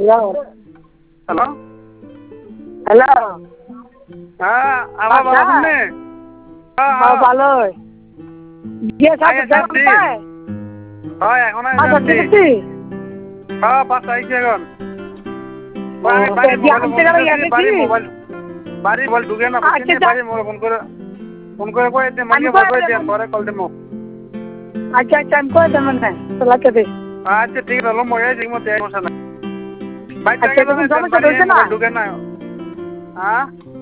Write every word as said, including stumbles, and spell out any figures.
Hello hello হ্যাঁ আমার ভালো আছেন নে হ্যাঁ ভালো গিয়ে সাথে যাচ্ছি হ্যাঁ এখন আমি আচ্ছা যাচ্ছি ঠিক আছে হ্যাঁ পাঁচ আইছি এখন আমি ও, বাড়ি তো মোবাইল আনতে ফোন গেলে করতেছি গেছি। বাড়ি মোবাইল বাড়ি মোবাইল ঢুকে না বুঝছি আচ্ছা নি বাড়ি মোবাইল ফোন করে ফোন করে কয়ে দে আমি মাইকে কয়ে কয়ে দেব। দেন পরে কল দেবো আচ্ছা আচ্ছা আমি কয়ে দেবো না তোলাকে দে আচ্ছা ঠিক আছে হলো মই আইছি মতে সমস্যা নাই বাইরে আচ্ছা গেলে তখন দেন সমস্যা বাড়ি হয়েছে না মোবাইল ঢুকে না হ্যাঁ